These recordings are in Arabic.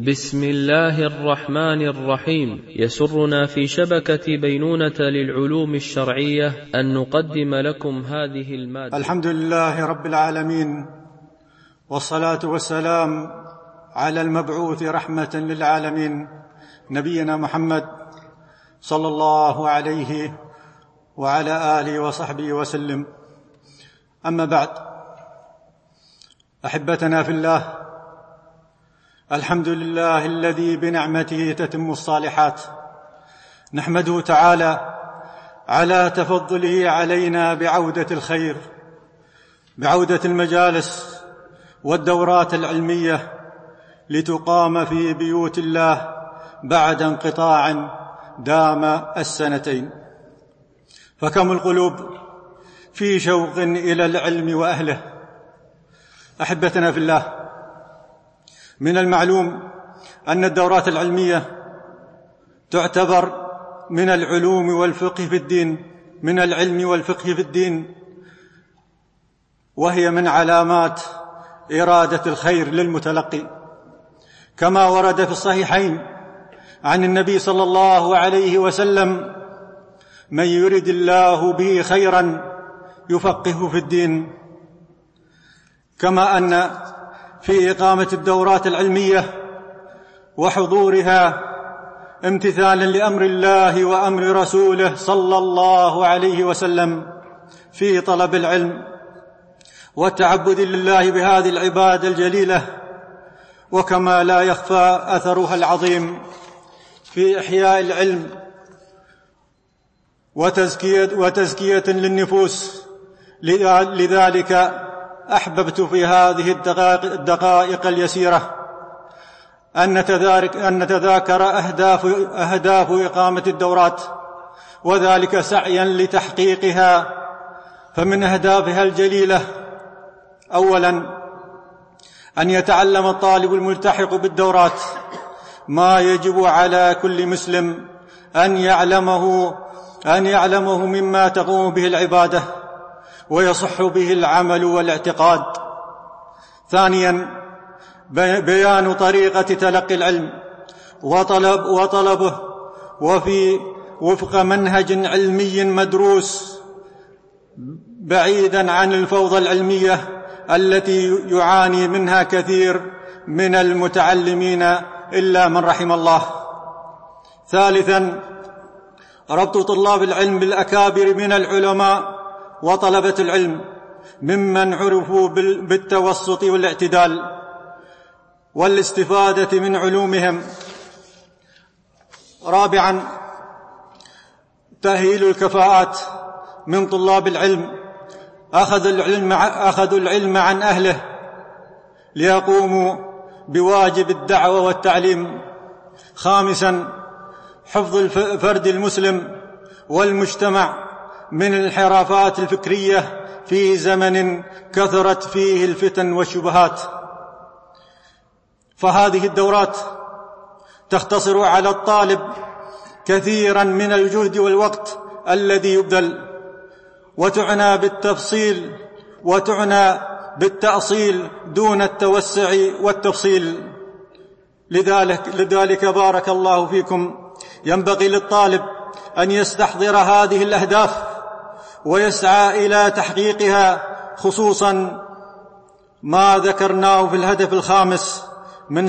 بسم الله الرحمن الرحيم. يسرنا في شبكة بينونة للعلوم الشرعية أن نقدم لكم هذه المادة. الحمد لله رب العالمين، والصلاة والسلام على المبعوث رحمة للعالمين نبينا محمد صلى الله عليه وعلى آله وصحبه وسلم. أما بعد، أحبتنا في الله، الحمد لله الذي بنعمته تتم الصالحات. نحمده تعالى على تفضله علينا بعودة الخير، بعودة المجالس والدورات العلمية لتقام في بيوت الله بعد انقطاع دام السنتين. فكم القلوب في شوق إلى العلم وأهله. أحبتنا في الله، من المعلوم أن الدورات العلمية تعتبر من العلوم والفقه في الدين، من العلم والفقه في الدين، وهي من علامات إرادة الخير للمتلقي، كما ورد في الصحيحين عن النبي صلى الله عليه وسلم: من يرد الله به خيرا يفقهه في الدين. كما أن في إقامة الدورات العلمية وحضورها امتثالا لأمر الله وأمر رسوله صلى الله عليه وسلم في طلب العلم والتعبد لله بهذه العبادة الجليلة، وكما لا يخفى أثرها العظيم في إحياء العلم وتزكية للنفوس. لذلك أحببت في هذه الدقائق اليسيرة أن نتذاكر أهداف إقامة الدورات، وذلك سعيا لتحقيقها. فمن أهدافها الجليلة: أولا، أن يتعلم الطالب الملتحق بالدورات ما يجب على كل مسلم أن يعلمه مما تقوم به العبادة ويصح به العمل والاعتقاد. ثانيا، بيان طريقة تلقي العلم وطلبه وفي وفق منهج علمي مدروس، بعيدا عن الفوضى العلمية التي يعاني منها كثير من المتعلمين إلا من رحم الله. ثالثا، ربط طلاب العلم بالأكابر من العلماء وطلبة العلم ممن عرفوا بالتوسط والاعتدال والاستفادة من علومهم. رابعا، تأهيل الكفاءات من طلاب العلم، أخذوا العلم عن أهله ليقوموا بواجب الدعوة والتعليم. خامسا، حفظ الفرد المسلم والمجتمع من الانحرافات الفكرية في زمن كثرت فيه الفتن والشبهات. فهذه الدورات تختصر على الطالب كثيرا من الجهد والوقت الذي يبذل، وتعنى بالتأصيل دون التوسع والتفصيل. لذلك بارك الله فيكم، ينبغي للطالب أن يستحضر هذه الأهداف ويسعى إلى تحقيقها، خصوصا ما ذكرناه في الهدف الخامس من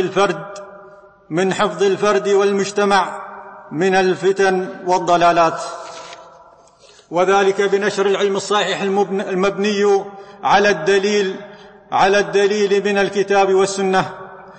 حفظ الفرد والمجتمع من الفتن والضلالات، وذلك بنشر العلم الصحيح المبني على الدليل من الكتاب والسنة،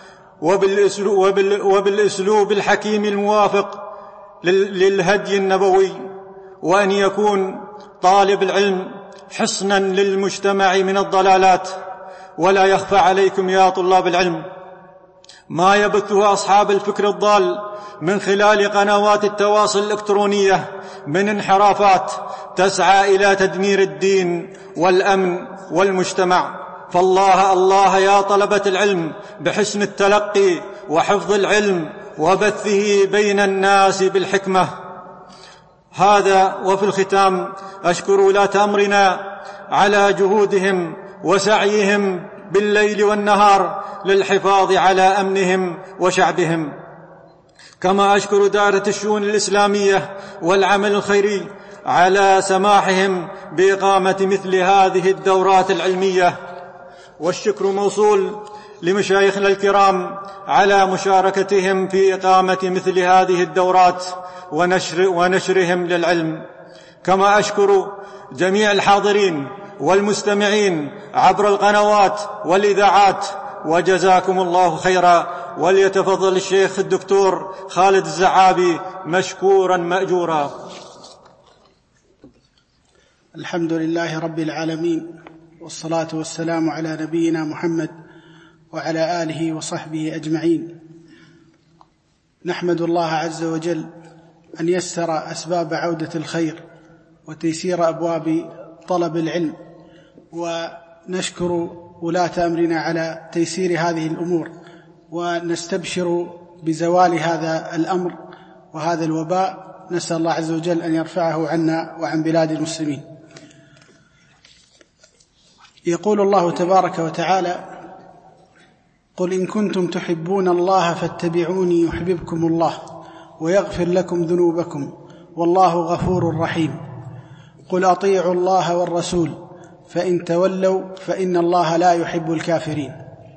وبالأسلوب الحكيم الموافق للهدي النبوي، وأن يكون طالب العلم حصنا للمجتمع من الضلالات. ولا يخفى عليكم يا طلاب العلم ما يبثه أصحاب الفكر الضال من خلال قنوات التواصل الإلكترونية من انحرافات تسعى إلى تدمير الدين والأمن والمجتمع. فالله يا طلبة العلم بحسن التلقي وحفظ العلم وبثه بين الناس بالحكمة. هذا. وفي الختام أشكر ولاة أمرنا على جهودهم وسعيهم بالليل والنهار للحفاظ على أمنهم وشعبهم. كما أشكر دائرة الشؤون الإسلامية والعمل الخيري على سماحهم بإقامة مثل هذه الدورات العلمية، والشكر موصول لمشايخنا الكرام على مشاركتهم في إقامة مثل هذه الدورات ونشرهم للعلم. كما أشكر جميع الحاضرين والمستمعين عبر القنوات والإذاعات، وجزاكم الله خيرا. وليتفضل الشيخ الدكتور خالد الزعابي مشكورا مأجورا. الحمد لله رب العالمين، والصلاة والسلام على نبينا محمد وعلى آله وصحبه أجمعين. نحمد الله عز وجل أن يسر أسباب عودة الخير وتيسير أبواب طلب العلم، ونشكر ولاة أمرنا على تيسير هذه الأمور، ونستبشر بزوال هذا الأمر وهذا الوباء. نسأل الله عز وجل أن يرفعه عنا وعن بلاد المسلمين. يقول الله تبارك وتعالى: قل إن كنتم تحبون الله فاتبعوني يحببكم الله ويغفر لكم ذنوبكم والله غفور رحيم. قل أطيعوا الله والرسول فإن تولوا فإن الله لا يحب الكافرين.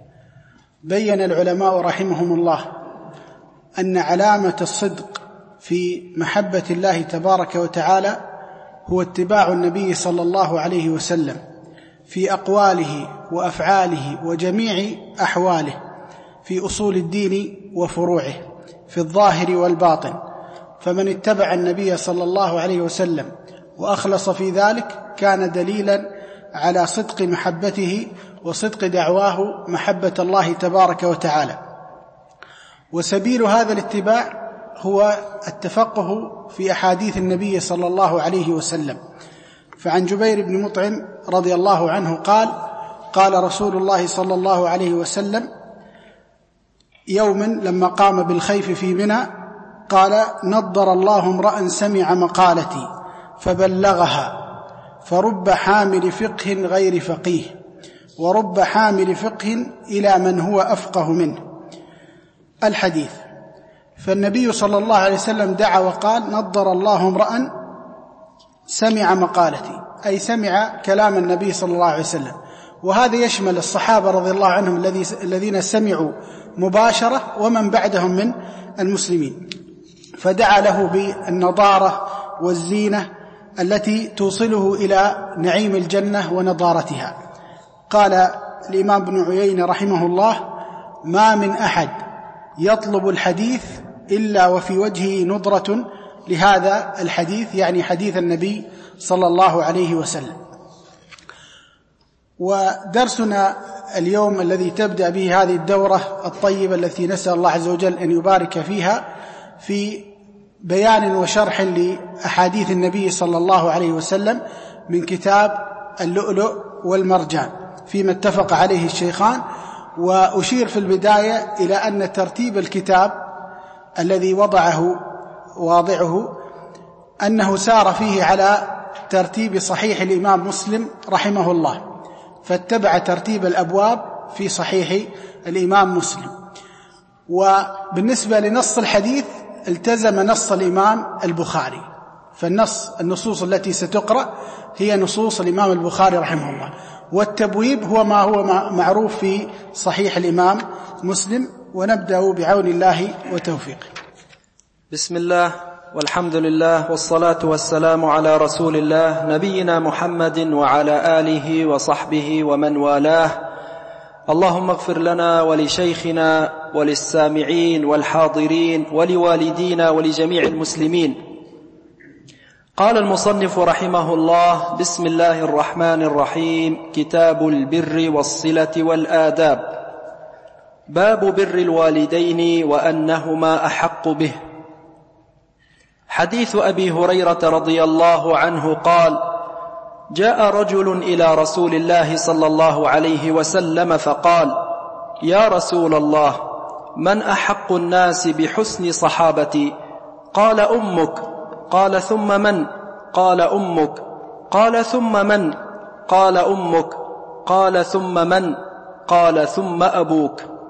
بين العلماء رحمهم الله أن علامة الصدق في محبة الله تبارك وتعالى هو اتباع النبي صلى الله عليه وسلم في أقواله وأفعاله وجميع أحواله، في أصول الدين وفروعه، في الظاهر والباطن. فمن اتبع النبي صلى الله عليه وسلم وأخلص في ذلك كان دليلا على صدق محبته وصدق دعواه محبة الله تبارك وتعالى. وسبيل هذا الاتباع هو التفقه في أحاديث النبي صلى الله عليه وسلم. فعن جبير بن مطعم رضي الله عنه قال: قال رسول الله صلى الله عليه وسلم يوما لما قام بالخيف في منى، قال: نضر الله امرأ سمع مقالتي فبلغها، فرب حامل فقه غير فقيه، ورب حامل فقه إلى من هو أفقه منه. الحديث. فالنبي صلى الله عليه وسلم دعا وقال: نضر الله امرأ سمع مقالتي، أي سمع كلام النبي صلى الله عليه وسلم. وهذا يشمل الصحابة رضي الله عنهم الذين سمعوا مباشرة ومن بعدهم من المسلمين، فدعا له بالنضارة والزينة التي توصله إلى نعيم الجنة ونضارتها. قال الإمام ابن عيينة رحمه الله: ما من أحد يطلب الحديث إلا وفي وجهه نضرة لهذا الحديث، يعني حديث النبي صلى الله عليه وسلم. ودرسنا اليوم الذي تبدأ به هذه الدورة الطيبة التي نسأل الله عز وجل أن يبارك فيها، في بيان وشرح لأحاديث النبي صلى الله عليه وسلم من كتاب اللؤلؤ والمرجان فيما اتفق عليه الشيخان. وأشير في البداية إلى أن ترتيب الكتاب الذي واضعه أنه سار فيه على ترتيب صحيح الإمام مسلم رحمه الله، فاتبع ترتيب الأبواب في صحيح الإمام مسلم. وبالنسبة لنص الحديث التزم نص الإمام البخاري، النصوص التي ستقرأ هي نصوص الإمام البخاري رحمه الله، والتبويب هو ما هو معروف في صحيح الإمام مسلم. ونبدأ بعون الله وتوفيقه. بسم الله والحمد لله والصلاة والسلام على رسول الله نبينا محمد وعلى آله وصحبه ومن والاه. اللهم اغفر لنا ولشيخنا وللسامعين والحاضرين ولوالدينا ولجميع المسلمين. قال المصنف رحمه الله: بسم الله الرحمن الرحيم. كتاب البر والصلة والآداب. باب بر الوالدين وأنهما أحق به. حديث أبي هريرة رضي الله عنه قال: جاء رجل إلى رسول الله صلى الله عليه وسلم فقال: يا رسول الله، من أحق الناس بحسن صحابتي؟ قال: أمك. قال: ثم من؟ قال: أمك. قال: ثم من؟ قال: أمك. قال: ثم من؟ قال: ثم أبوك.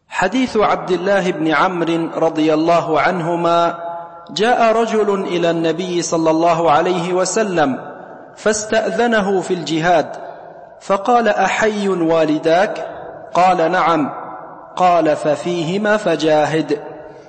حديث عبد الله بن عمرو رضي الله عنهما: جاء رجل إلى النبي صلى الله عليه وسلم فاستأذنه في الجهاد، فقال: أحي والداك؟ قال: نعم. قال: ففيهما فجاهد.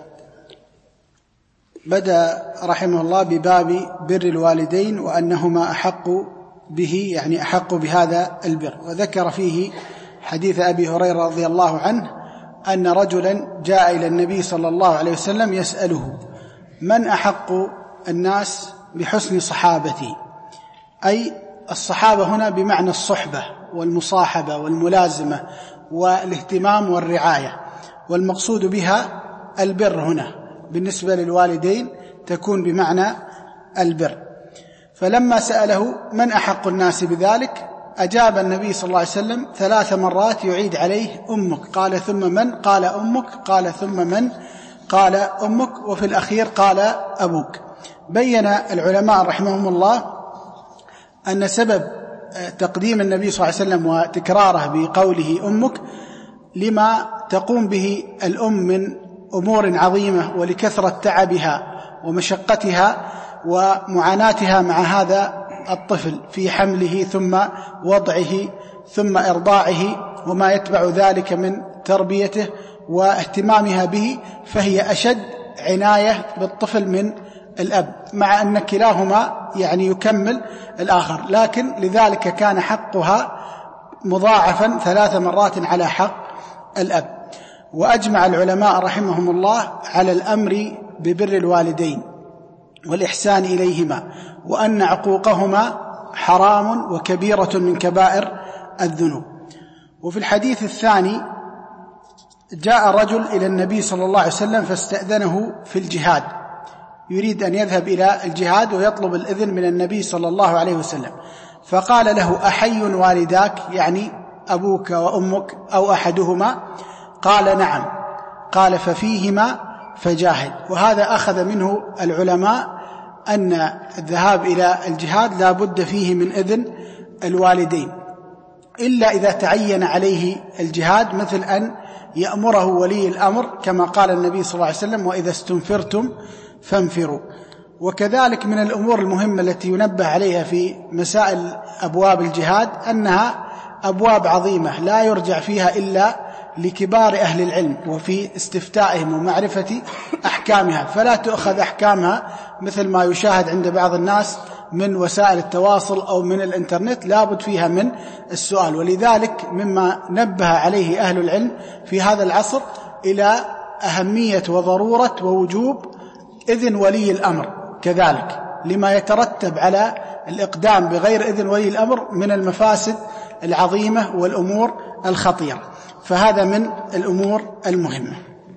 بدأ رحمه الله بباب بر الوالدين وأنهما أحق به، يعني أحق بهذا البر، وذكر فيه حديث أبي هريرة رضي الله عنه أن رجلا جاء إلى النبي صلى الله عليه وسلم يسأله: من أحق الناس بحسن صحابتي؟ أي الصحابة هنا بمعنى الصحبة والمصاحبة والملازمة والاهتمام والرعاية، والمقصود بها البر هنا بالنسبة للوالدين تكون بمعنى البر. فلما سأله من أحق الناس بذلك أجاب النبي صلى الله عليه وسلم 3 مرات يعيد عليه: أمك. قال: ثم من؟ قال: أمك. قال: ثم من؟ قال: أمك. وفي الأخير قال: أبوك. بين العلماء رحمهم الله أن سبب تقديم النبي صلى الله عليه وسلم وتكراره بقوله أمك لما تقوم به الأم من أمور عظيمة، ولكثرة تعبها ومشقتها ومعاناتها مع هذا الطفل في حمله ثم وضعه ثم إرضاعه وما يتبع ذلك من تربيته واهتمامها به، فهي أشد عناية بالطفل من الأب، مع أن كلاهما يعني يكمل الآخر، لكن لذلك كان حقها مضاعفا 3 مرات على حق الأب. وأجمع العلماء رحمهم الله على الأمر ببر الوالدين والإحسان إليهما، وأن عقوقهما حرام وكبيرة من كبائر الذنوب. وفي الحديث الثاني: جاء رجل إلى النبي صلى الله عليه وسلم فاستأذنه في الجهاد، يريد أن يذهب إلى الجهاد ويطلب الإذن من النبي صلى الله عليه وسلم، فقال له: أحي والداك؟ يعني أبوك وأمك أو أحدهما؟ قال: نعم. قال: ففيهما فجاهد. وهذا أخذ منه العلماء أن الذهاب إلى الجهاد لا بد فيه من إذن الوالدين، إلا إذا تعين عليه الجهاد، مثل أن يأمره ولي الأمر كما قال النبي صلى الله عليه وسلم: وإذا استنفرتم فانفروا. وكذلك من الأمور المهمة التي ينبه عليها في مسائل أبواب الجهاد أنها أبواب عظيمة لا يرجع فيها إلا لكبار أهل العلم وفي استفتائهم ومعرفة أحكامها، فلا تؤخذ أحكامها مثل ما يشاهد عند بعض الناس من وسائل التواصل أو من الإنترنت، لابد فيها من السؤال. ولذلك مما نبه عليه أهل العلم في هذا العصر إلى أهمية وضرورة ووجوب إذن ولي الأمر، كذلك لما يترتب على الإقدام بغير إذن ولي الأمر من المفاسد العظيمة والأمور الخطيرة، فهذا من الأمور المهمة.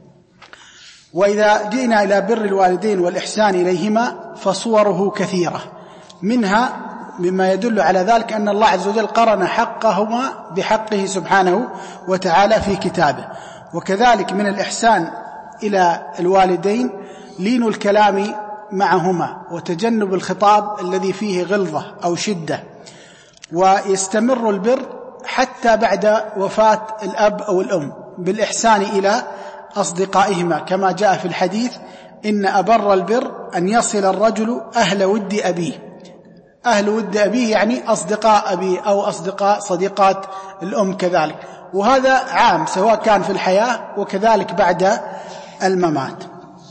وإذا جئنا إلى بر الوالدين والإحسان إليهما فصوره كثيرة، منها مما يدل على ذلك أن الله عز وجل قرن حقهما بحقه سبحانه وتعالى في كتابه. وكذلك من الإحسان إلى الوالدين لين الكلام معهما وتجنب الخطاب الذي فيه غلظة أو شدة، ويستمر البر حتى بعد وفاة الأب أو الأم بالإحسان إلى أصدقائهما، كما جاء في الحديث: إن أبر البر أن يصل الرجل أهل ود أبيه. أهل ود أبيه يعني أصدقاء أبيه أو أصدقاء صديقات الأم كذلك، وهذا عام سواء كان في الحياة وكذلك بعد الممات.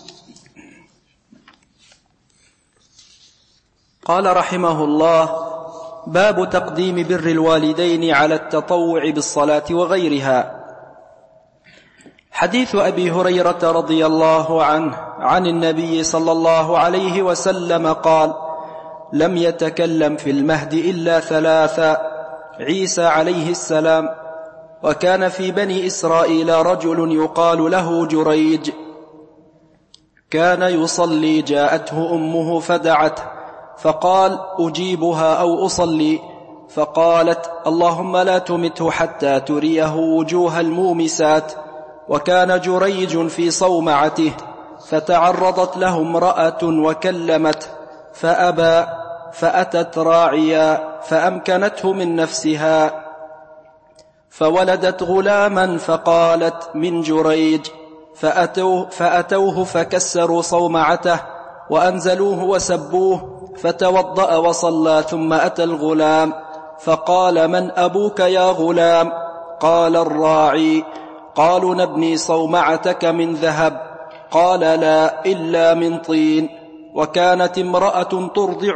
قال رحمه الله: باب تقديم بر الوالدين على التطوع بالصلاة وغيرها. حديث أبي هريرة رضي الله عنه عن النبي صلى الله عليه وسلم قال: لم يتكلم في المهد إلا 3: عيسى عليه السلام، وكان في بني إسرائيل رجل يقال له جريج، كان يصلي جاءته أمه فدعته، فقال: أجيبها أو أصلي؟ فقالت: اللهم لا تمته حتى تريه وجوه المومسات. وكان جريج في صومعته، فتعرضت له امرأة وكلمته فأبى، فأتت راعيا فأمكنته من نفسها، فولدت غلاما فقالت من جريج، فأتوه فكسروا صومعته وأنزلوه وسبوه، فتوضأ وصلى، ثم أتى الغلام فقال: من أبوك يا غلام؟ قال: الراعي. قالوا: نبني صومعتك من ذهب؟ قال: لا، إلا من طين. وكانت امرأة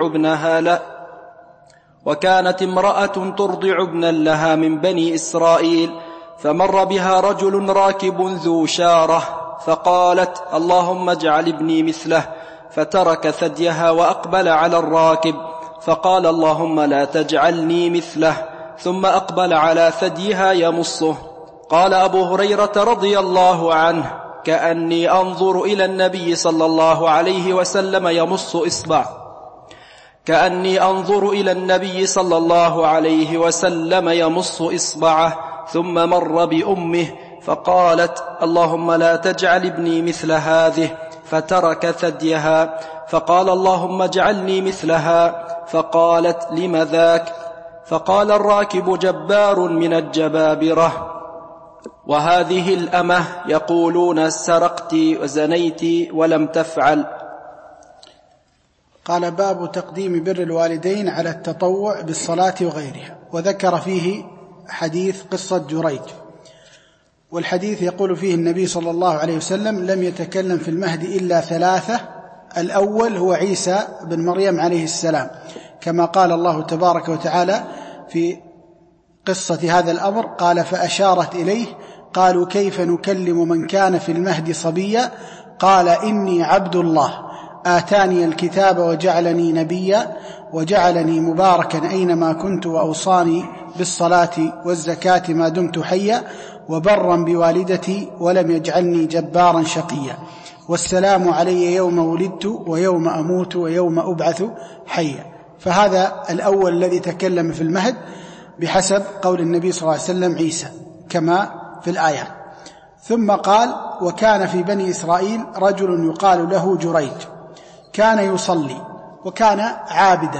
ترضع ابنا لها من بني إسرائيل، فمر بها رجل راكب ذو شارة، فقالت: اللهم اجعل ابني مثله، فترك ثديها وأقبل على الراكب، فقال: اللهم لا تجعلني مثله، ثم أقبل على ثديها يمصه. قال أبو هريرة رضي الله عنه: كأني أنظر إلى النبي صلى الله عليه وسلم يمص إصبعه، ثم مر بأمه فقالت: اللهم لا تجعل ابني مثل هذه، فترك ثديها، فقال: اللهم اجعلني مثلها، فقالت: لم ذاك؟ فقال الراكب: جبار من الجبابرة. وهذه الأمة يقولون: سرقت وزنيت ولم تفعل. قال: باب تقديم بر الوالدين على التطوع بالصلاة وغيرها. وذكر فيه حديث قصة جريج، والحديث يقول فيه النبي صلى الله عليه وسلم: لم يتكلم في المهد إلا ثلاثة، الأول هو عيسى بن مريم عليه السلام، كما قال الله تبارك وتعالى في قصة هذا الأمر، قال: فأشارت إليه، قالوا: كيف نكلم من كان في المهد صبيا؟ قال: إني عبد الله آتاني الكتاب وجعلني نبيا وجعلني مباركا أينما كنت وأوصاني بالصلاة والزكاة ما دمت حيا وبرا بوالدتي ولم يجعلني جبارا شقيا، والسلام علي يوم ولدت ويوم أموت ويوم أبعث حيا. فهذا الأول الذي تكلم في المهد بحسب قول النبي صلى الله عليه وسلم عيسى كما في الآيات. ثم قال: وكان في بني إسرائيل رجل يقال له جريج، كان يصلي وكان عابدا،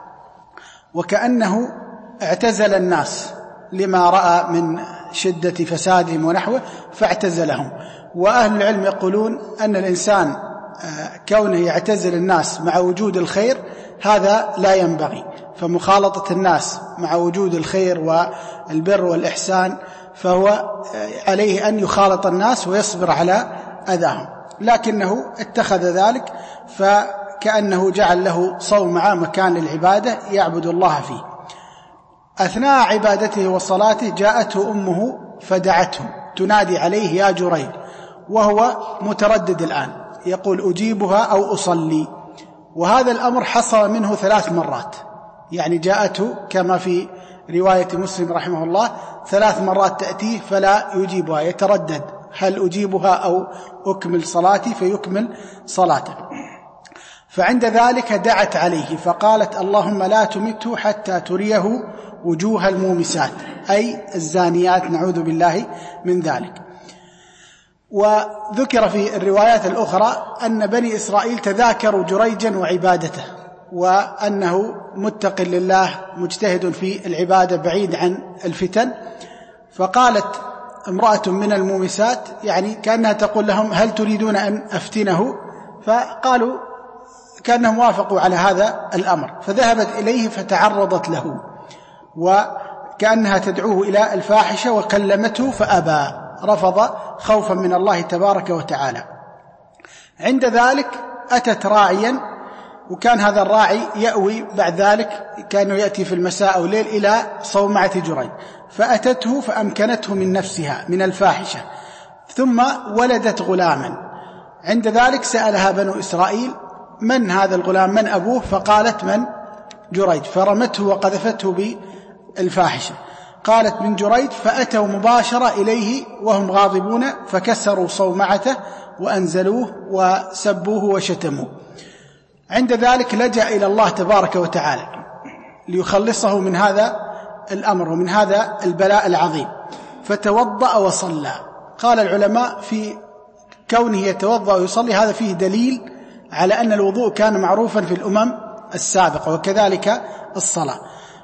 وكأنه اعتزل الناس لما رأى من شدة فسادهم ونحوه فاعتزلهم. وأهل العلم يقولون أن الإنسان كونه يعتزل الناس مع وجود الخير هذا لا ينبغي، فمخالطة الناس مع وجود الخير والبر والإحسان فهو عليه أن يخالط الناس ويصبر على أذاهم، لكنه اتخذ ذلك فكأنه جعل له صومعة مكان العبادة يعبد الله فيه. أثناء عبادته وصلاته جاءته أمه فدعته تنادي عليه: يا جريج، وهو متردد الآن يقول: أجيبها أو أصلي. وهذا الأمر حصل منه 3 مرات، يعني جاءته كما في رواية مسلم رحمه الله 3 مرات تأتيه فلا يجيبها، يتردد هل أجيبها أو أكمل صلاتي، فيكمل صلاته. فعند ذلك دعت عليه فقالت: اللهم لا تمته حتى تريه وجوه المومسات، أي الزانيات، نعوذ بالله من ذلك. وذكر في الروايات الأخرى أن بني إسرائيل تذاكروا جريجا وعبادته، وأنه متق لله مجتهد في العبادة بعيد عن الفتن. فقالت امرأة من المومسات، يعني كأنها تقول لهم: هل تريدون أن أفتنه؟ فقالوا كأنهم وافقوا على هذا الأمر، فذهبت إليه فتعرضت له وكأنها تدعوه إلى الفاحشة، وكلمته فأبى، رفض خوفا من الله تبارك وتعالى. عند ذلك أتت راعيا، وكان هذا الراعي يأوي بعد ذلك، كانوا يأتي في المساء أو الليل إلى صومعة جريج، فأتته فأمكنته من نفسها من الفاحشة، ثم ولدت غلاما. عند ذلك سألها بنو إسرائيل: من هذا الغلام؟ من أبوه؟ فقالت: من جريج، فرمته وقذفته بالفاحشة. قالت: من جريج. فأتوا مباشرة إليه وهم غاضبون فكسروا صومعته وأنزلوه وسبوه وشتموه. عند ذلك لجأ إلى الله تبارك وتعالى ليخلصه من هذا الأمر ومن هذا البلاء العظيم، فتوضأ وصلى. قال العلماء في كونه يتوضأ ويصلي هذا فيه دليل على أن الوضوء كان معروفا في الأمم السابقة، وكذلك الصلاة.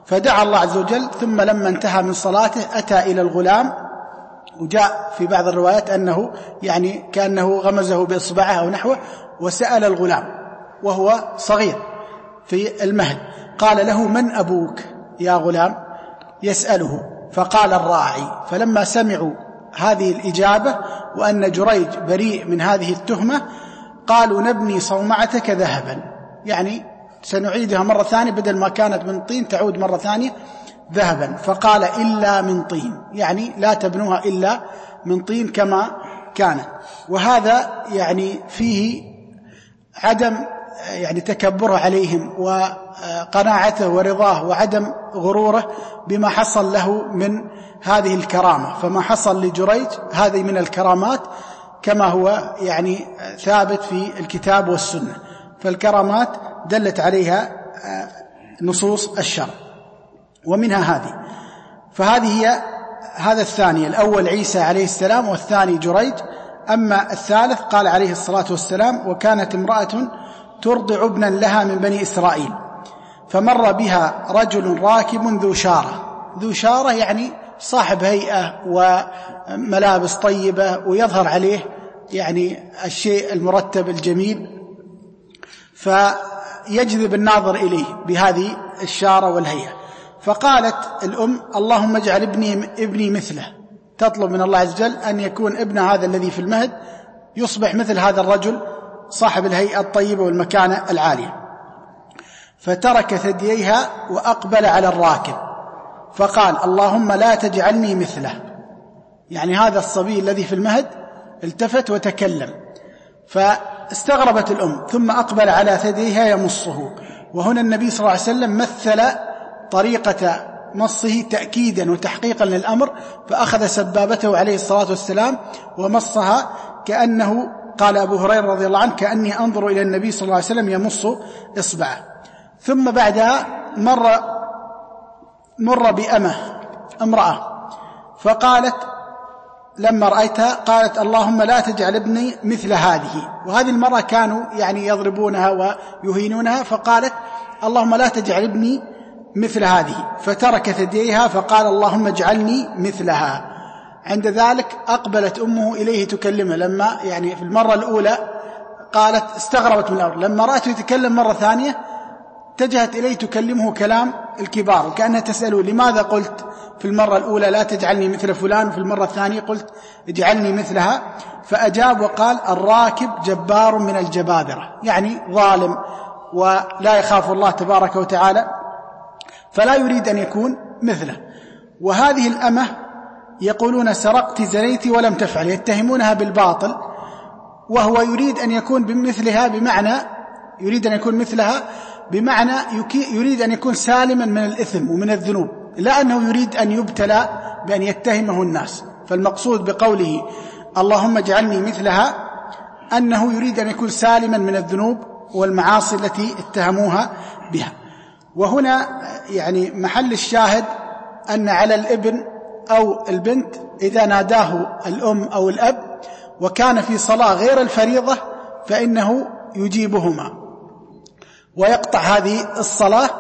فدعا الله عز وجل، ثم لما انتهى من صلاته أتى إلى الغلام، وجاء في بعض الروايات أنه يعني كأنه غمزه بإصبعه أو نحوه، وسأل الغلام وهو صغير في المهد، قال له: من أبوك يا غلام؟ يسأله، فقال: الراعي. فلما سمعوا هذه الإجابة وأن جريج بريء من هذه التهمة قالوا: نبني صومعتك ذهبا، يعني سنعيدها مرة ثانية، بدل ما كانت من طين تعود مرة ثانية ذهبا. فقال: إلا من طين، يعني لا تبنوها إلا من طين كما كانت. وهذا يعني فيه عدم يعني تكبره عليهم وقناعته ورضاه وعدم غروره بما حصل له من هذه الكرامة. فما حصل لجريج هذه من الكرامات كما هو يعني ثابت في الكتاب والسنة، فالكرامات دلت عليها نصوص الشرع، ومنها هذه. فهذه هي هذا الثاني، الأول عيسى عليه السلام والثاني جريج. أما الثالث قال عليه الصلاة والسلام: وكانت امرأة ترضع ابنا لها من بني إسرائيل، فمر بها رجل راكب ذو شارة يعني صاحب هيئة وملابس طيبة ويظهر عليه يعني الشيء المرتب الجميل، فيجذب الناظر إليه بهذه الشارة والهيئة. فقالت الأم: اللهم اجعل ابني مثله، تطلب من الله عز وجل أن يكون ابن هذا الذي في المهد يصبح مثل هذا الرجل صاحب الهيئة الطيبة والمكانة العالية. فترك ثدييها وأقبل على الراكب فقال: اللهم لا تجعلني مثله، يعني هذا الصبي الذي في المهد التفت وتكلم. فاستغربت الأم، ثم أقبل على ثدييها يمصه. وهنا النبي صلى الله عليه وسلم مثل طريقة مصه تأكيدا وتحقيقا للأمر، فأخذ سبابته عليه الصلاة والسلام ومصها، كأنه قال أبو هريرة رضي الله عنه: كأني أنظر إلى النبي صلى الله عليه وسلم يمص إصبعه. ثم بعدها مر امرأة، فقالت لما رأيتها قالت: اللهم لا تجعل ابني مثل هذه. وهذه المرأة كانوا يعني يضربونها ويهينونها، فقالت: اللهم لا تجعل ابني مثل هذه. فترك ثدييها فقال: اللهم اجعلني مثلها. عند ذلك أقبلت أمه إليه تكلمه، لما يعني في المرة الأولى قالت استغربت من الأمر، لما رأته يتكلم مرة ثانية اتجهت إليه تكلمه كلام الكبار، وكأنها تسأله: لماذا قلت في المرة الأولى لا تجعلني مثل فلان، وفي المرة الثانية قلت اجعلني مثلها؟ فأجاب وقال: الراكب جبار من الجبابرة، يعني ظالم ولا يخاف الله تبارك وتعالى، فلا يريد أن يكون مثله. وهذه الأمة يقولون: سرقت زنيت ولم تفعل، يتهمونها بالباطل، وهو يريد أن يكون بمثلها، بمعنى يريد أن يكون مثلها بمعنى يريد أن يكون سالما من الإثم ومن الذنوب، لا أنه يريد أن يبتلى بأن يتهمه الناس. فالمقصود بقوله اللهم اجعلني مثلها أنه يريد أن يكون سالما من الذنوب والمعاصي التي اتهموها بها. وهنا يعني محل الشاهد أن على الابن أو البنت إذا ناداه الأم أو الأب وكان في صلاة غير الفريضة فإنه يجيبهما ويقطع هذه الصلاة،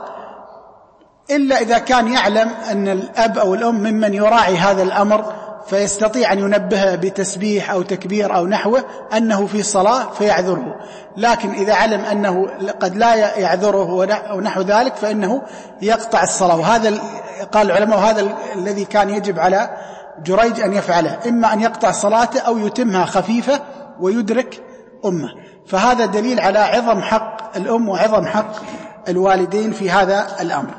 إلا إذا كان يعلم أن الأب أو الأم ممن يراعي هذا الأمر فيستطيع أن ينبه بتسبيح أو تكبير أو نحوه أنه في صلاة فيعذره. لكن إذا علم أنه قد لا يعذره أو نحو ذلك فإنه يقطع الصلاة. وهذا قال العلماء هذا الذي كان يجب على جريج أن يفعله، إما أن يقطع صلاته أو يتمها خفيفة ويدرك أمه. فهذا دليل على عظم حق الأم وعظم حق الوالدين في هذا الأمر.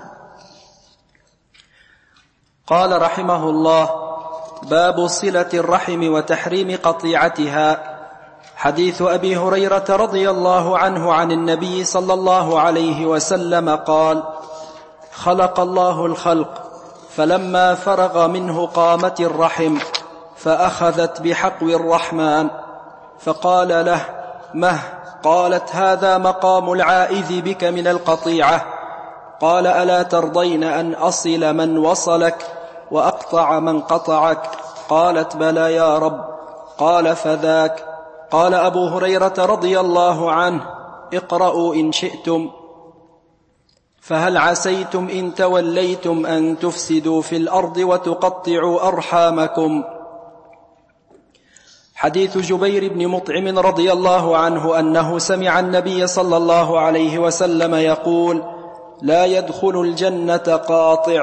قال رحمه الله: باب صلة الرحم وتحريم قطيعتها. حديث أبي هريرة رضي الله عنه عن النبي صلى الله عليه وسلم قال: خلق الله الخلق فلما فرغ منه قامت الرحم فأخذت بحقو الرحمن فقال له: مه؟ قالت: هذا مقام العائذ بك من القطيعة. قال: ألا ترضين أن أصل من وصلك وأقطع من قطعك؟ قالت: بلى يا رب. قال: فذاك. قال أبو هريرة رضي الله عنه: اقرأوا إن شئتم. فهل عسيتم إن توليتم أن تفسدوا في الأرض وتقطعوا أرحامكم؟ حديث جبير بن مطعم رضي الله عنه أنه سمع النبي صلى الله عليه وسلم يقول: لا يدخل الجنة قاطع.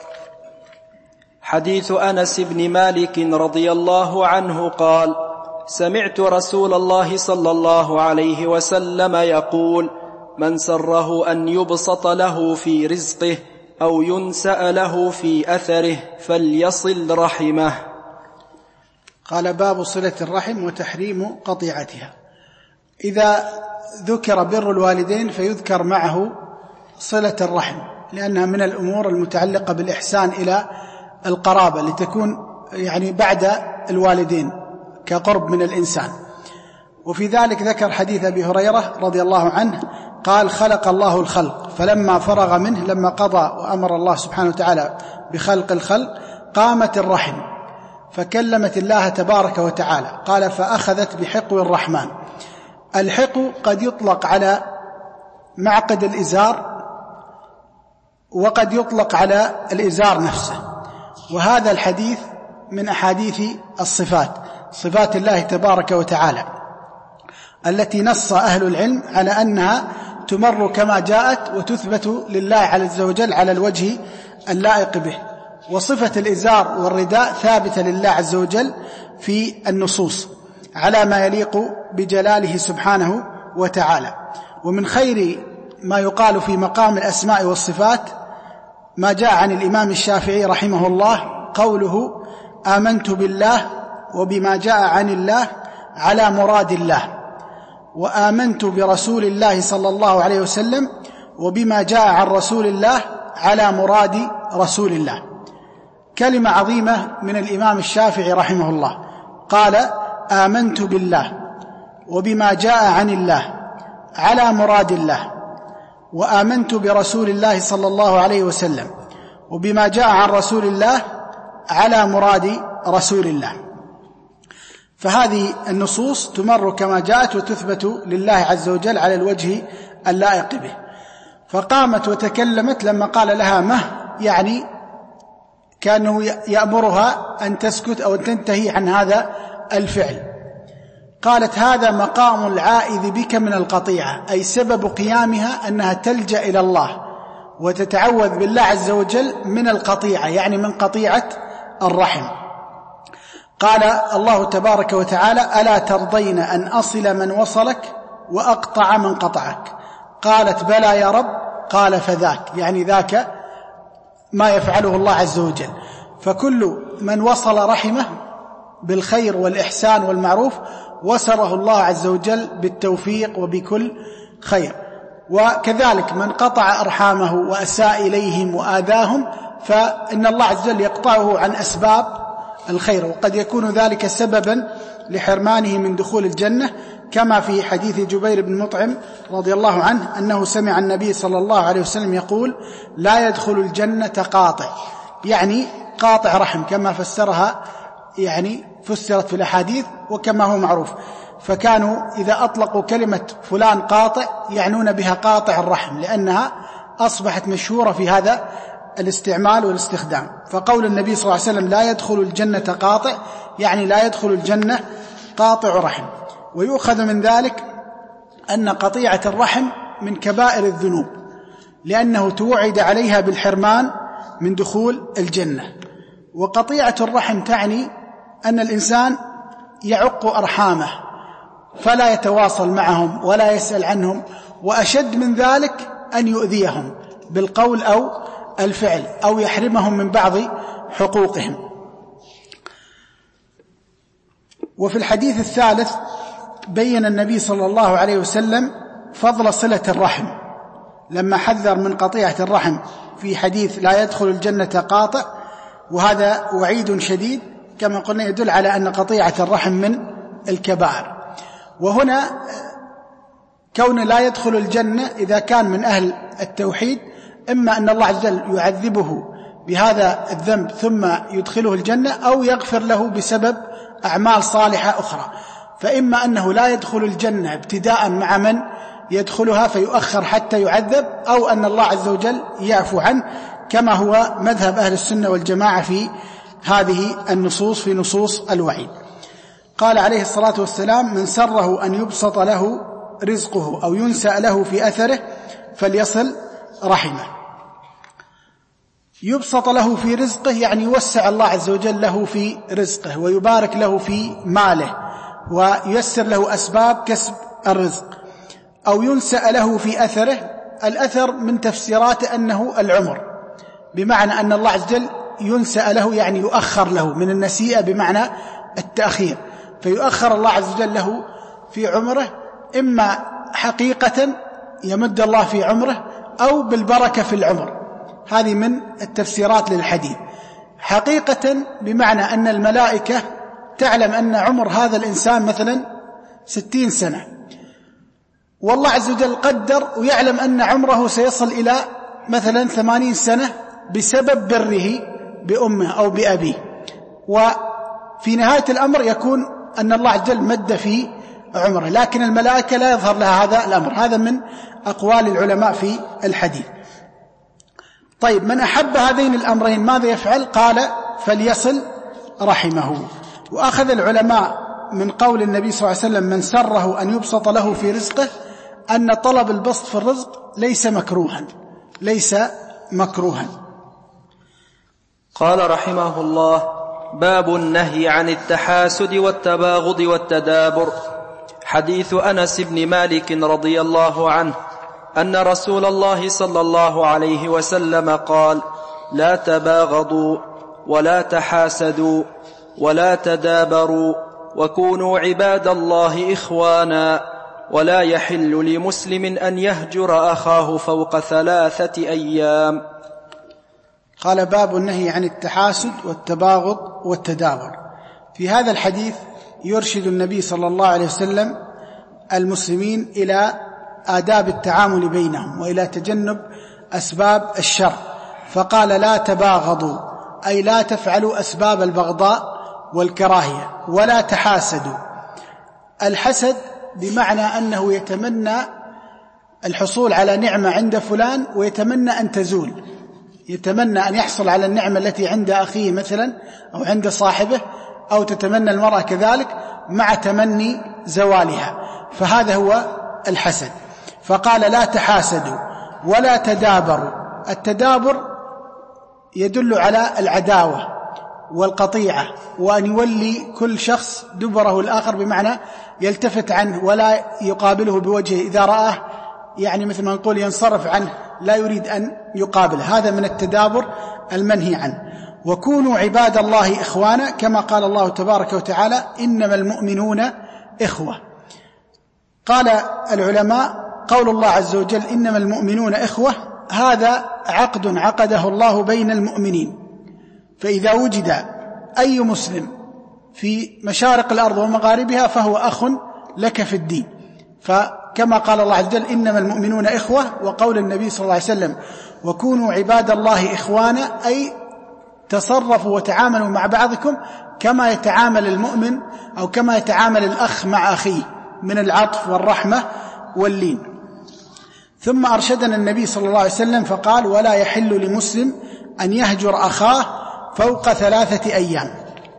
حديث أنس بن مالك رضي الله عنه قال: سمعت رسول الله صلى الله عليه وسلم يقول: من سره أن يبسط له في رزقه أو ينسأ له في أثره فليصل رحمه. قال: باب صلة الرحم وتحريم قطيعتها. إذا ذكر بر الوالدين فيذكر معه صلة الرحم، لأنها من الأمور المتعلقة بالإحسان إلى القرابة لتكون بعد الوالدين كقرب من الإنسان. وفي ذلك ذكر حديث أبي هريرة رضي الله عنه قال: خلق الله الخلق فلما فرغ منه، لما قضى وأمر الله سبحانه وتعالى بخلق الخلق، قامت الرحم فكلمت الله تبارك وتعالى. قال: فأخذت بحقو الرحمن. الحقو قد يطلق على معقد الإزار وقد يطلق على الإزار نفسه، وهذا الحديث من أحاديث الصفات، صفات الله تبارك وتعالى، التي نص أهل العلم على أنها تمر كما جاءت وتثبت لله عز وجل على الوجه اللائق به. وصفة الإزار والرداء ثابتة لله عز وجل في النصوص على ما يليق بجلاله سبحانه وتعالى. ومن خير ما يقال في مقام الأسماء والصفات ما جاء عن الإمام الشافعي رحمه الله قوله: آمنت بالله وبما جاء عن الله على مراد الله، وآمنت برسول الله صلى الله عليه وسلم وبما جاء عن رسول الله على مراد رسول الله. كلمة عظيمة من الإمام الشافعي رحمه الله، قال: آمنت بالله وبما جاء عن الله على مراد الله، وآمنت برسول الله صلى الله عليه وسلم وبما جاء عن رسول الله على مراد رسول الله. فهذه النصوص تمر كما جاءت وتثبت لله عز وجل على الوجه اللائق به. فقامت وتكلمت لما قال لها مه، كانه يأمرها أن تسكت أو أن تنتهي عن هذا الفعل. قالت: هذا مقام العائذ بك من القطيعة، أي سبب قيامها أنها تلجأ إلى الله وتتعوذ بالله عز وجل من القطيعة، من قطيعة الرحم. قال الله تبارك وتعالى: ألا ترضين أن أصل من وصلك وأقطع من قطعك؟ قالت: بلى يا رب. قال: فذاك، ذاك ما يفعله الله عز وجل. فكل من وصل رحمه بالخير والإحسان والمعروف وسره الله عز وجل بالتوفيق وبكل خير. وكذلك من قطع أرحامه وأساء إليهم وآذاهم فإن الله عز وجل يقطعه عن أسباب الخير، وقد يكون ذلك سببا لحرمانه من دخول الجنة، كما في حديث جبير بن مطعم رضي الله عنه أنه سمع النبي صلى الله عليه وسلم يقول: لا يدخل الجنة قاطع، قاطع رحم، كما فسرها فسرت في الأحاديث وكما هو معروف. فكانوا إذا أطلقوا كلمة فلان قاطع يعنون بها قاطع الرحم، لأنها أصبحت مشهورة في هذا الاستعمال والاستخدام. فقول النبي صلى الله عليه وسلم: لا يدخل الجنة قاطع، لا يدخل الجنة قاطع رحم. ويؤخذ من ذلك أن قطيعة الرحم من كبائر الذنوب، لأنه توعد عليها بالحرمان من دخول الجنة. وقطيعة الرحم تعني أن الإنسان يعق أرحامه فلا يتواصل معهم ولا يسأل عنهم، وأشد من ذلك أن يؤذيهم بالقول أو الفعل أو يحرمهم من بعض حقوقهم. وفي الحديث الثالث بين النبي صلى الله عليه وسلم فضل صلة الرحم لما حذر من قطيعة الرحم في حديث: لا يدخل الجنة قاطع، وهذا وعيد شديد كما قلنا يدل على أن قطيعة الرحم من الكبائر. وهنا كون لا يدخل الجنة إذا كان من أهل التوحيد، إما أن الله عز وجل يعذبه بهذا الذنب ثم يدخله الجنة، أو يغفر له بسبب أعمال صالحة أخرى. فإما أنه لا يدخل الجنة ابتداء مع من يدخلها فيؤخر حتى يعذب، أو أن الله عز وجل يعفو عنه، كما هو مذهب أهل السنة والجماعة في هذه النصوص، في نصوص الوعيد. قال عليه الصلاة والسلام: من سره أن يبسط له رزقه أو ينسأ له في أثره فليصل رحمه. يبسط له في رزقه يعني يوسع الله عز وجل له في رزقه، ويبارك له في ماله، وييسر له أسباب كسب الرزق. أو ينسأ له في أثره، الأثر من تفسيراته أنه العمر، بمعنى أن الله عز وجل ينسأ له يعني يؤخر له، من النسيئة بمعنى التأخير، فيؤخر الله عز وجل له في عمره، إما حقيقة يمد الله في عمره أو بالبركة في العمر. هذه من التفسيرات للحديث. حقيقة بمعنى أن الملائكة تعلم أن عمر هذا الإنسان مثلا 60 سنة، والله عز وجل قدر ويعلم أن عمره سيصل إلى مثلا 80 سنة بسبب بره بأمه أو بأبيه، وفي نهاية الأمر يكون أن الله عز وجل مد في عمره، لكن الملائكة لا يظهر لها هذا الأمر. هذا من أقوال العلماء في الحديث. طيب، من أحب هذين الأمرين ماذا يفعل؟ قال: فليصل رحمه. وأخذ العلماء من قول النبي صلى الله عليه وسلم: من سره أن يبسط له في رزقه، أن طلب البسط في الرزق ليس مكروها، ليس مكروها. قال رحمه الله: باب النهي عن التحاسد والتباغض والتدابر. حديث أنس بن مالك رضي الله عنه أن رسول الله صلى الله عليه وسلم قال: لا تباغضوا ولا تحاسدوا ولا تدابروا وكونوا عباد الله إخوانا، ولا يحل لمسلم أن يهجر أخاه فوق 3 أيام. قال: باب النهي عن التحاسد والتباغض والتدابر. في هذا الحديث يرشد النبي صلى الله عليه وسلم المسلمين إلى آداب التعامل بينهم وإلى تجنب أسباب الشر، فقال: لا تباغضوا، أي لا تفعلوا أسباب البغضاء والكراهية، ولا تحاسدوا. الحسد بمعنى أنه يتمنى الحصول على نعمة عند فلان ويتمنى أن تزول، يتمنى أن يحصل على النعمة التي عند أخيه مثلا أو عند صاحبه، أو تتمنى المرأة كذلك مع تمني زوالها، فهذا هو الحسد. فقال: لا تحاسدوا ولا تدابروا. التدابر يدل على العداوة والقطيعة، وأن يولي كل شخص دبره الآخر، بمعنى يلتفت عنه ولا يقابله بوجهه، إذا رآه يعني مثل ما نقول ينصرف عنه، لا يريد أن يقابله. هذا من التدابر المنهي عنه. وكونوا عباد الله إخوانا، كما قال الله تبارك وتعالى: إنما المؤمنون إخوة. قال العلماء: قول الله عز وجل إنما المؤمنون إخوة، هذا عقد عقده الله بين المؤمنين، فإذا وجد أي مسلم في مشارق الأرض ومغاربها فهو أخ لك في الدين. فكما قال الله عز وجل إنما المؤمنون إخوة، وقول النبي صلى الله عليه وسلم: وكونوا عباد الله إخوانا، أي تصرفوا وتعاملوا مع بعضكم كما يتعامل المؤمن أو كما يتعامل الأخ مع أخيه من العطف والرحمة واللين. ثم أرشدنا النبي صلى الله عليه وسلم فقال: ولا يحل لمسلم أن يهجر أخاه فوق 3 أيام.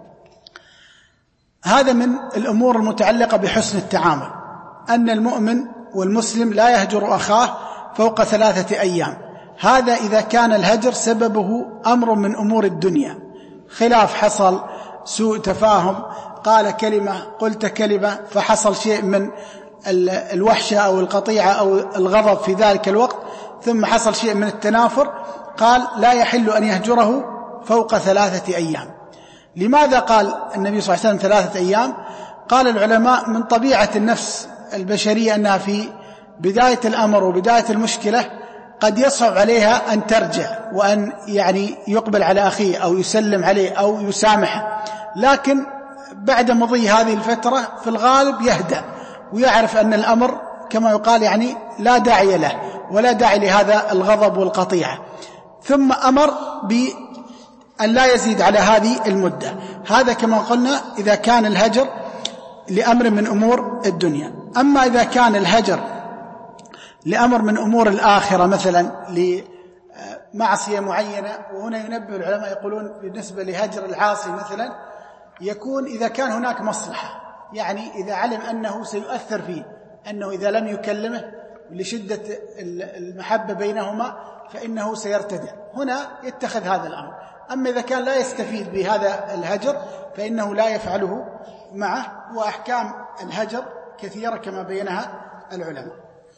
هذا من الأمور المتعلقة بحسن التعامل، أن المؤمن والمسلم لا يهجر أخاه فوق 3 أيام. هذا إذا كان الهجر سببه أمر من أمور الدنيا، خلاف حصل، سوء تفاهم، قال كلمة قلت كلمة، فحصل شيء من الوحشة أو القطيعة أو الغضب في ذلك الوقت، ثم حصل شيء من التنافر، قال: لا يحل أن يهجره فوق 3 أيام. لماذا قال النبي صلى الله عليه وسلم 3 أيام؟ قال العلماء: من طبيعة النفس البشرية أنها في بداية الأمر وبداية المشكلة قد يصعب عليها أن ترجع وأن يعني يقبل على أخيه أو يسلم عليه أو يسامحه، لكن بعد مضي هذه الفترة في الغالب يهدأ ويعرف أن الأمر كما يقال يعني لا داعي له ولا داعي لهذا الغضب والقطيعة، ثم أمر بأن لا يزيد على هذه المدة. هذا كما قلنا إذا كان الهجر لأمر من أمور الدنيا. أما إذا كان الهجر لأمر من أمور الآخرة مثلا لمعصية معينة. وهنا ينبه العلماء يقولون بالنسبة لهجر العاصي مثلا يكون إذا كان هناك مصلحة، يعني إذا علم أنه سيؤثر فيه، أنه إذا لم يكلمه لشدة المحبة بينهما فإنه سيرتدع، هنا يتخذ هذا الأمر. أما إذا كان لا يستفيد بهذا الهجر فإنه لا يفعله معه. وأحكام الهجر كثيرة كما بينها العلماء.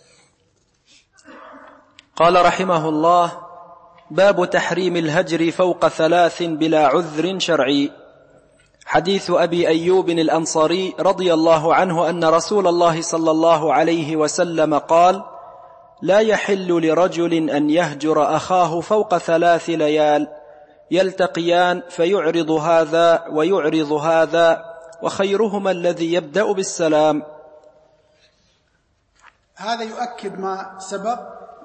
قال رحمه الله: باب تحريم الهجر فوق 3 بلا عذر شرعي. حديث أبي أيوب الأنصاري رضي الله عنه أن رسول الله صلى الله عليه وسلم قال: لا يحل لرجل أن يهجر أخاه فوق 3 ليال يلتقيان فيعرض هذا ويعرض هذا وخيرهما الذي يبدأ بالسلام. هذا يؤكد ما سبق.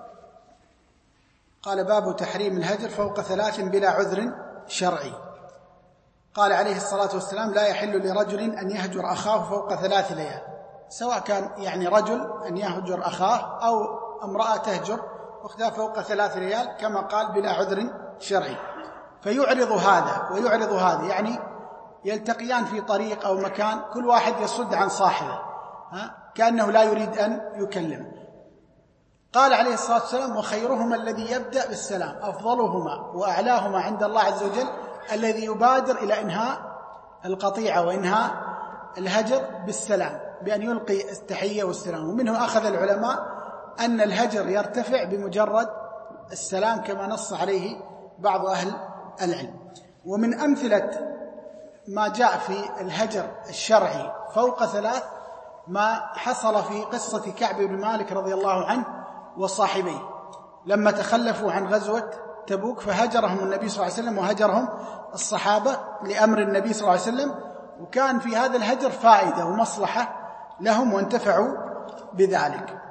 قال: باب تحريم الهجر فوق 3 بلا عذر شرعي. قال عليه الصلاة والسلام: لا يحل لرجل أن يهجر أخاه فوق 3 ليال، سواء كان يعني رجل أن يهجر أخاه أو امرأة تهجر أختها فوق 3 ليال، كما قال بلا عذر شرعي. فيعرض هذا ويعرض هذا، يعني يلتقيان في طريق أو مكان، كل واحد يصد عن صاحبه كأنه لا يريد أن يكلمه. قال عليه الصلاة والسلام: وخيرهما الذي يبدأ بالسلام، أفضلهما وأعلاهما عند الله عز وجل الذي يبادر إلى إنهاء القطيعة وإنهاء الهجر بالسلام، بأن يلقي التحية والسلام. ومنه أخذ العلماء أن الهجر يرتفع بمجرد السلام، كما نص عليه بعض أهل العلم. ومن أمثلة ما جاء في الهجر الشرعي فوق 3 ما حصل في قصة كعب بن مالك رضي الله عنه وصاحبيه لما تخلفوا عن غزوة تبوك، فهجرهم النبي صلى الله عليه وسلم وهجرهم الصحابة لأمر النبي صلى الله عليه وسلم. وكان في هذا الهجر فائدة ومصلحة لهم وانتفعوا بذلك.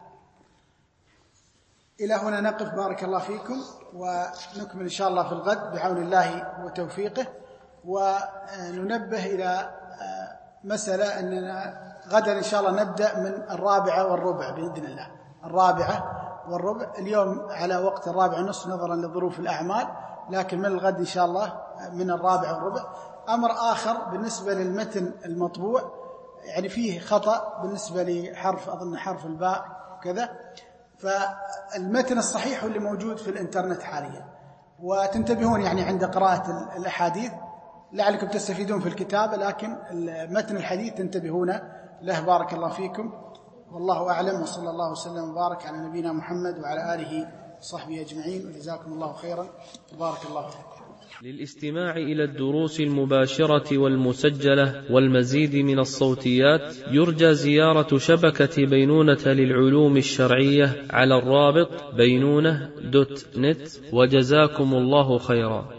إلى هنا نقف، بارك الله فيكم، ونكمل إن شاء الله في الغد بعون الله وتوفيقه. وننبه إلى مسألة أننا غدا إن شاء الله نبدأ من 4:15 بإذن الله، 4:15. اليوم على وقت 4:30 نظرا لظروف الأعمال، لكن من الغد إن شاء الله من 4:15. أمر آخر بالنسبة للمتن المطبوع، يعني فيه خطأ بالنسبة لحرف، أظن حرف الباء كذا، فالمتن الصحيح اللي موجود في الإنترنت حاليا. وتنتبهون يعني عند قراءة الأحاديث، لعلكم تستفيدون في الكتابة، لكن متن الحديث تنتبهون له. بارك الله فيكم، والله أعلم، وصلى الله وسلم وبارك على نبينا محمد وعلى آله وصحبه أجمعين، وجزاكم الله خيرا وبارك الله فيكم. للاستماع إلى الدروس المباشرة والمسجلة والمزيد من الصوتيات يرجى زيارة شبكة بينونة للعلوم الشرعية على الرابط بينونة.net. وجزاكم الله خيرا.